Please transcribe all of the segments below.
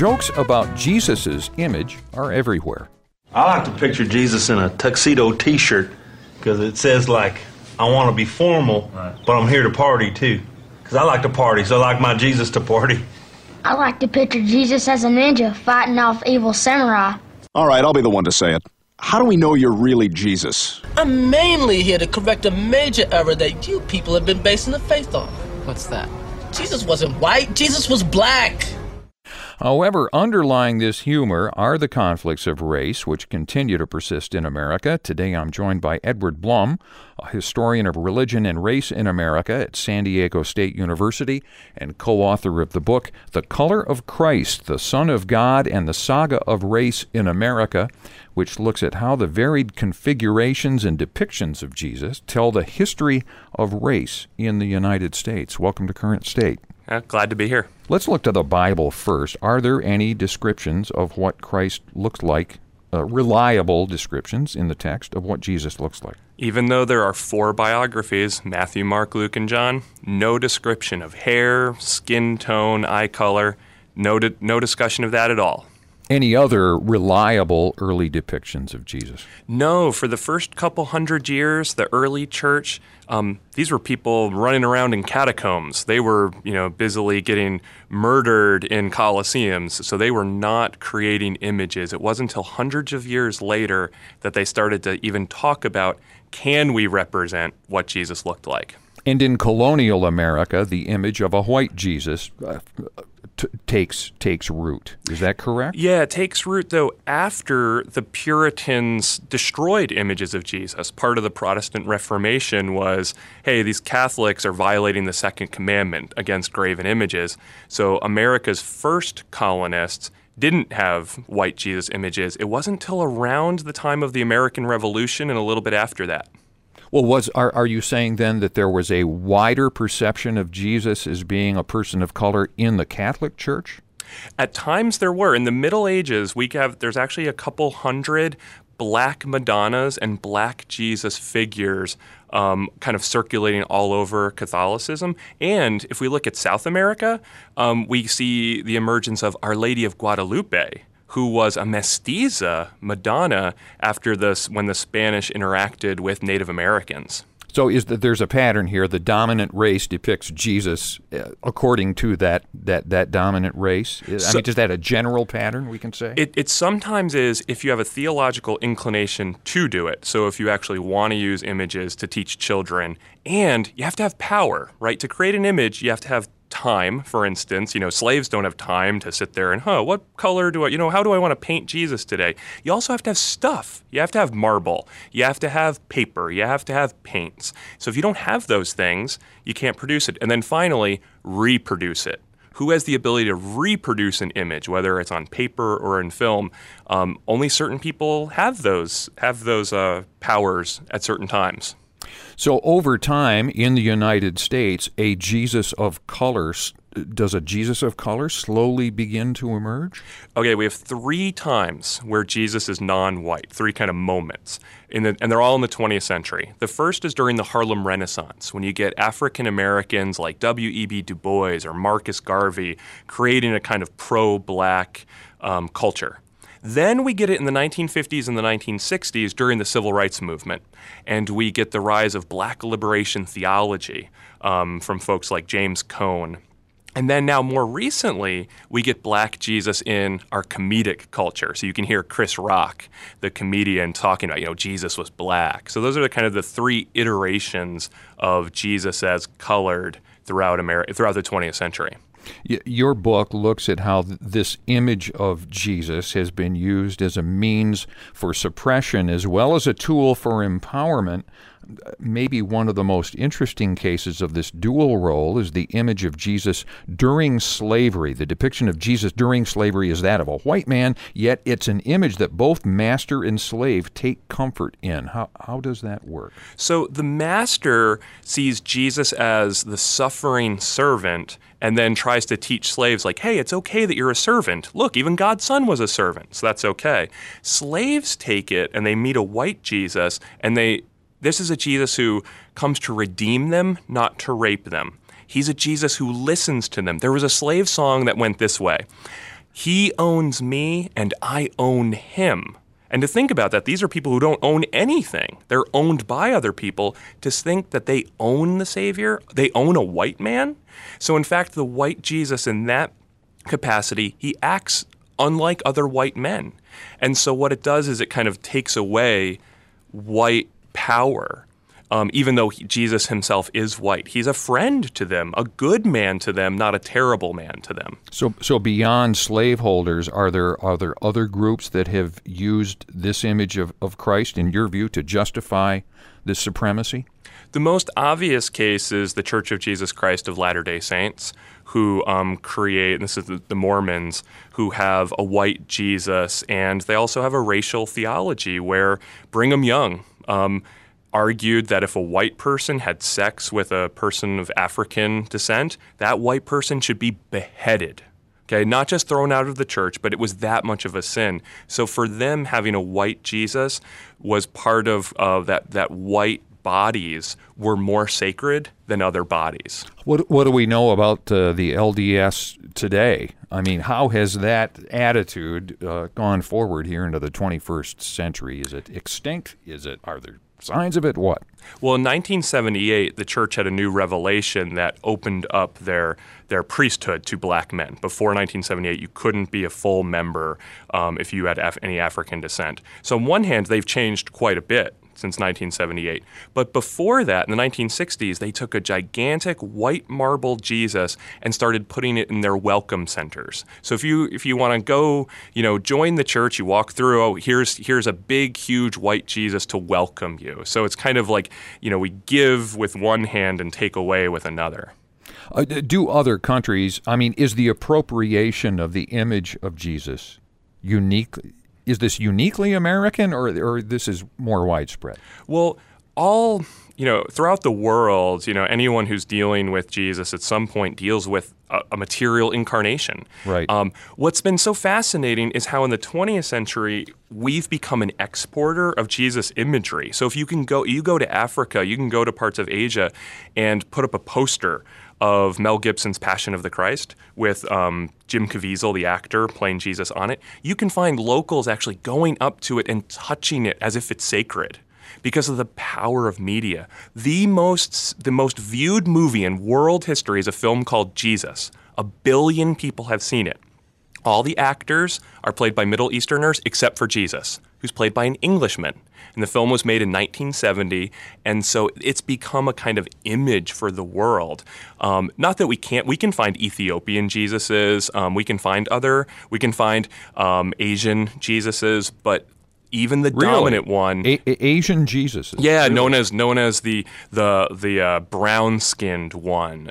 Jokes about Jesus' image are everywhere. I like to picture Jesus in a tuxedo T-shirt because it says, like, I want to be formal, but I'm here to party, too. Because I like to party, so I like my Jesus to party. I like to picture Jesus as a ninja fighting off evil samurai. All right, I'll be the one to say it. How do we know you're really Jesus? I'm mainly here to correct a major error that you people have been basing the faith on. What's that? Jesus wasn't white. Jesus was black. However, underlying this humor are the conflicts of race which continue to persist in America. Today I'm joined by Edward Blum, a historian of religion and race in America at San Diego State University and co-author of the book The Color of Christ, the Son of God and the Saga of Race in America, which looks at how the varied configurations and depictions of Jesus tell the history of race in the United States. Welcome to Current State. Glad to be here. Let's look to the Bible first. Are there any descriptions of what Christ looks like, reliable descriptions in the text of what Jesus looks like? Even though there are 4 biographies, Matthew, Mark, Luke, and John, no description of hair, skin tone, eye color, no discussion of that at all. Any other reliable early depictions of Jesus? No, for the first couple hundred years, the early church, these were people running around in catacombs. They were, busily getting murdered in colosseums, so they were not creating images. It wasn't until hundreds of years later that they started to even talk about, can we represent what Jesus looked like? And in colonial America, the image of a white Jesus takes root. Is that correct? Yeah, it takes root, though, after the Puritans destroyed images of Jesus. Part of the Protestant Reformation was, hey, these Catholics are violating the Second Commandment against graven images. So America's first colonists didn't have white Jesus images. It wasn't until around the time of the American Revolution and a little bit after that. Well, are you saying then that there was a wider perception of Jesus as being a person of color in the Catholic Church? At times there were. In the Middle Ages, there's actually a couple hundred black Madonnas and black Jesus figures kind of circulating all over Catholicism. And if we look at South America, we see the emergence of Our Lady of Guadalupe, who was a mestiza Madonna when the Spanish interacted with Native Americans. So there's a pattern here. The dominant race depicts Jesus according to that dominant race. Is that a general pattern we can say? It sometimes is if you have a theological inclination to do it. So if you actually want to use images to teach children, and you have to have power, right? To create an image, you have to have time. For instance, slaves don't have time to sit there and, what color do I, how do I want to paint Jesus today? You also have to have stuff. You have to have marble. You have to have paper. You have to have paints. So if you don't have those things, you can't produce it. And then finally, reproduce it. Who has the ability to reproduce an image, whether it's on paper or in film? Only certain people have those powers at certain times. So over time in the United States, does a Jesus of color slowly begin to emerge? Okay, we have 3 times where Jesus is non-white, 3 kind of moments, and they're all in the 20th century. The first is during the Harlem Renaissance, when you get African Americans like W.E.B. Du Bois or Marcus Garvey creating a kind of pro-black culture. Then we get it in the 1950s and the 1960s during the Civil Rights Movement, and we get the rise of black liberation theology from folks like James Cone. And then now more recently, we get black Jesus in our comedic culture. So you can hear Chris Rock, the comedian, talking about, Jesus was black. So those are the 3 iterations of Jesus as colored throughout the 20th century. Your book looks at how this image of Jesus has been used as a means for suppression as well as a tool for empowerment. Maybe one of the most interesting cases of this dual role is the image of Jesus during slavery. The depiction of Jesus during slavery is that of a white man, yet it's an image that both master and slave take comfort in. How does that work? So the master sees Jesus as the suffering servant and then tries to teach slaves like, hey, it's okay that you're a servant. Look, even God's son was a servant, so that's okay. Slaves take it and they meet a white Jesus and this is a Jesus who comes to redeem them, not to rape them. He's a Jesus who listens to them. There was a slave song that went this way. He owns me and I own him. And to think about that, these are people who don't own anything. They're owned by other people. To think that they own the Savior, they own a white man. So in fact, the white Jesus in that capacity, he acts unlike other white men. And so what it does is it kind of takes away white power. Even though Jesus himself is white, he's a friend to them, a good man to them, not a terrible man to them. So beyond slaveholders, are there other groups that have used this image of Christ, in your view, to justify this supremacy? The most obvious case is the Church of Jesus Christ of Latter-day Saints, who create, and this is the Mormons, who have a white Jesus, and they also have a racial theology where Brigham Young argued that if a white person had sex with a person of African descent, that white person should be beheaded. Okay, not just thrown out of the church, but it was that much of a sin. So for them, having a white Jesus was part of that white bodies were more sacred than other bodies. What do we know about the LDS today? I mean, how has that attitude gone forward here into the 21st century? Is it extinct? Are there signs of it? What? Well, in 1978, the church had a new revelation that opened up their priesthood to black men. Before 1978, you couldn't be a full member if you had any African descent. So on one hand, they've changed quite a bit since 1978. But before that, in the 1960s, they took a gigantic white marble Jesus and started putting it in their welcome centers. So if you want to go, join the church, you walk through, here's a big, huge white Jesus to welcome you. So it's kind of like, we give with one hand and take away with another. Do other countries, is the appropriation of the image of Jesus unique? Is this uniquely American, or this is more widespread? Well, throughout the world, anyone who's dealing with Jesus at some point deals with a material incarnation. Right. What's been so fascinating is how in the 20th century, we've become an exporter of Jesus imagery. So if you go to Africa, you can go to parts of Asia and put up a poster of Mel Gibson's Passion of the Christ with Jim Caviezel, the actor, playing Jesus on it. You can find locals actually going up to it and touching it as if it's sacred because of the power of media. The most viewed movie in world history is a film called Jesus. 1 billion people have seen it. All the actors are played by Middle Easterners except for Jesus, who's played by an Englishman. And the film was made in 1970, and so it's become a kind of image for the world. Not that we can find Ethiopian Jesuses, we can find Asian Jesuses, but even the dominant one, Asian Jesuses, known as the brown-skinned one.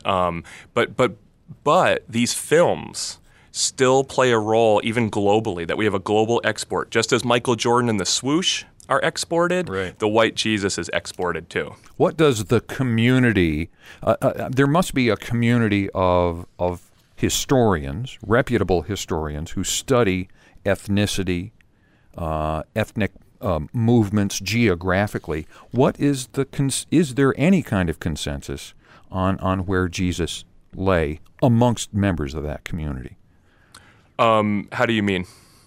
But these films still play a role even globally, that we have a global export. Just as Michael Jordan and the swoosh are exported, right, the white Jesus is exported too. What does the community, there must be a community of historians, reputable historians, who study ethnicity, ethnic movements geographically. Is there any kind of consensus on where Jesus lay amongst members of that community? How do you mean?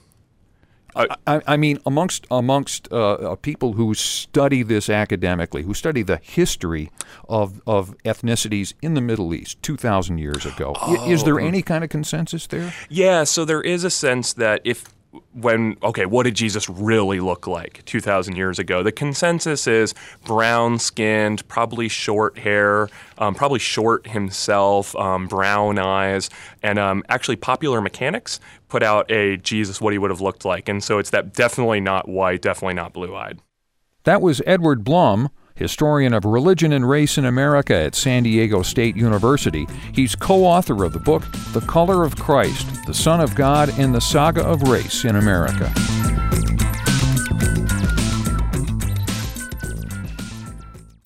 I mean, amongst people who study this academically, who study the history of ethnicities in the Middle East 2,000 years ago. Is there any kind of consensus there? Yeah, so there is a sense that what did Jesus really look like 2,000 years ago? The consensus is brown-skinned, probably short hair, probably short himself, brown eyes, and actually Popular Mechanics put out a Jesus, what he would have looked like. And so it's that definitely not white, definitely not blue-eyed. That was Edward Blum, historian of religion and race in America at San Diego State University. He's co-author of the book, The Color of Christ, the Son of God and the Saga of Race in America.